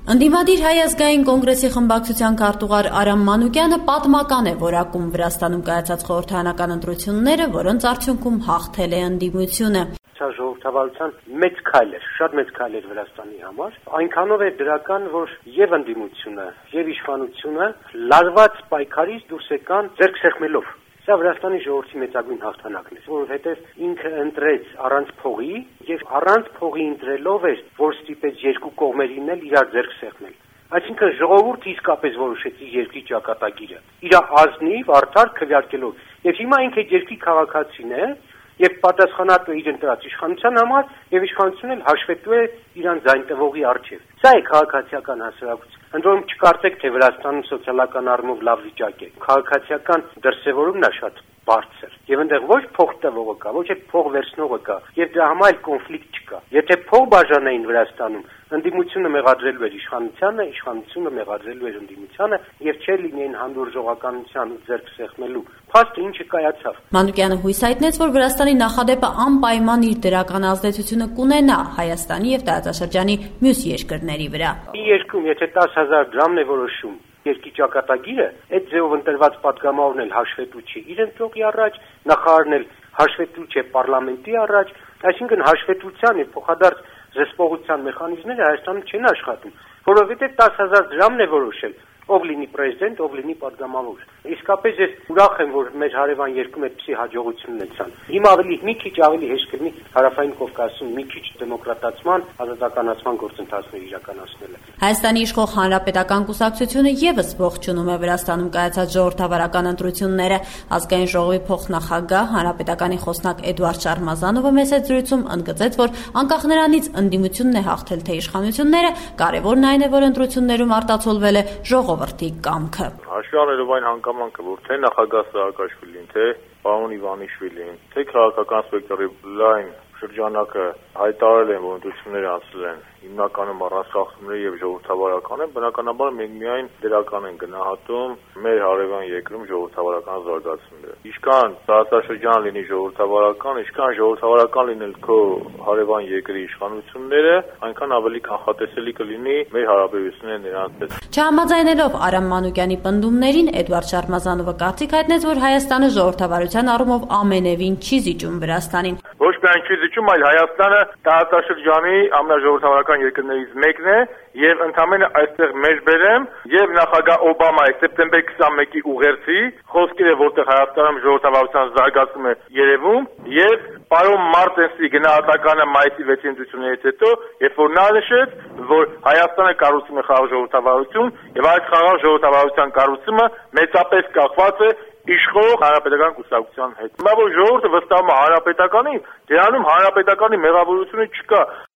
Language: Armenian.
Ընդդիմադիր Հայ ազգային կոնգրեսի խմբակցության քարտուղար Արամ Մանուկյանը պատմական է որակում Վրաստանում կայացած խորհրդարանական ընտրությունները, որոնց արդյունքում հաղթել է ընդդիմությունը։ Սա ժողովրդավարության մեծ քայլ էր, շատ մեծ քայլ էր Վրաստանի համար։ Այնքանով է դրական, որ եւ ընդդիմությունը, եւ իշխանությունը լարված պայքարից դուրս եկան ձեռք սեղմելով։ Սա Վրաստանի ժողովրդի մեծագույն հաղթանակն է, որովհետև ինքը ընտրեց առանց փողի եւ առանց փողի ընտրելով էր, որ ստիպեց երկու կողմերին էլ իրար ձեռք սեղմել։ Այսինքն ժողովուրդը իսկապես որոշեց իր երկրի ճակատագիրը, իր ազնիվ, արդար քվեարկելով։ Եվ հիմա ինքը երկրի քաղաքացին է եւ պատասխանատու է իր ընտրած իշխանության համար եւ իշխանությունն էլ հաշվետու է իրան ձայն տվողի առջեւ։ Սա է քաղաքացիական հասարակություն։ Ընդ որում չկարծեք, թե Վրաստանում սոցիալական առումով լավ վիճակ է։ Քաղաքացիական դրսևորումն է շատ բարձր։ Եվ այնտեղ ոչ փող տվողը կա, ոչ էլ փող վերցնողը կա, եւ դրա համար էլ կոնֆլիկտ չկա։ Եթե փող բաժանեին Վրաստանում, ընդդիմությունը մեղադրելու էր իշխանությանը, իշխանությունը մեղադրելու էր ընդդիմությանը եւ չէր լինեին հանդուրժողականության ու ձեռք սեղմելու փաստը, ինչը կայացավ։ Մանուկյանը հույս հայտնեց, որ Վրաստանի նախադեպը անպայման իր դրական ազդեցությունը կունենա Հայաստանի եւ տարածաշրջանի մյուս երկրների վրա։ Մի երկրում, եթե 10,000 դրամն է որոշում երկրի ճակատագիրը, այդ ձևով ընտրված պատգամավորն էլ հաշվետու չի իր ընտրողի առաջ, նախարարն էլ հաշվետու չէ պարլամենտի առաջ, այսինքն հաշվետվության եւ փոխադարձ զսպողության մեխանիզմները Հայաստանում չեն աշխատում, որովհետեւ 10,000 դրամն է որոշել ով լինի պրեզիդենտ, ով լինի պատգամավոր։ Իսկապես ես ուրախ եմ, որ մեր հարևան երկրում այդպիսի հաջողություն ունեցան։ Հիմա մի քիչ ավելի հեշտ կլինի Հարավային Կովկասում մի քիչ դեմոկրատացման, ազատականացման գործընթացներ իրականացնելը։ Հայաստանի իշխող Հանրապետական կուսակցությունը եւս ողջունում է Վրաստանում կայացած ժողովրդավարական ընտրությունները։ Ազգային ժողովի փոխնախագահ Հանրապետականի խոսնակ Էդուարդ Շարմազանովը մեծ զրույցում ընդգծեց, որ անկախ նրանից ընդդիմությունն է հաղթել թե իշխանությունները, կարևորն այն է, որ ընտրություններում արտացոլվել է ժողովրդի կամքը։ Հաշվի առնելով այն հանգամանքը, որ թե նախագահ Սաակաշվիլին, թե պարոն Իվանիշվիլին, թե քաղաքական սպեկտրի լայն շրջանակը հայտարարել են, որ ընտրությունները անցել են հիմնականում առանց խախտումների եւ ժողովրդավարական են, բնականաբար մենք միայն դրական են գնահատում մեր հարևան երկրում ժողովրդավարական զարգացումները։ Ինչքան տարածաշրջան լինի ժողովրդավարական, ինչքան ժողովրդավարական լինել քո հարևան երկրի իշխանությունները, այնքան ավելի կանխատեսելի կլինի մեր հարաբերությունները նրանց հետ։ Չհամաձայնելով Արամ Մանուկյանի պնդումներին, Էդուարդ Շարմազանովը կարծիք հայտնեց, որ Հայաստանը ժողովրդավարության առումով ամենևին չի զիջում Վրաստանին։ Ոչ միայն չի զիջում, այլ Հայաստանը տարածաշրջանի ամենաժողովրդավարական երկրներից մեկն է եւ ընդամենը այստեղ մեջբերեմ եւ նախագահ Օբամայի սեպտեմբեր 21-ի ուղերձի խոսքերը, որտեղ Հայաստանում ժողովրդավարության զարգացում է երևում եւ պարոն Մարտենսի գնահատականը մայիսի 6-ի ընտրություններից հետո, երբ որ նա նշեց, որ Հայաստանը կառուցում է խաղաղ ժողովրդավարություն եւ այդ խաղաղ ժողովրդավարության կառուցումը մեծապես կախված է իշխող Հանրապետական կուսակցության հետ։ Հիմա որ ժողովուրդը վստահում է Հանրապետականին, դրանում Հանրապետականի մեղավորությունը չկա։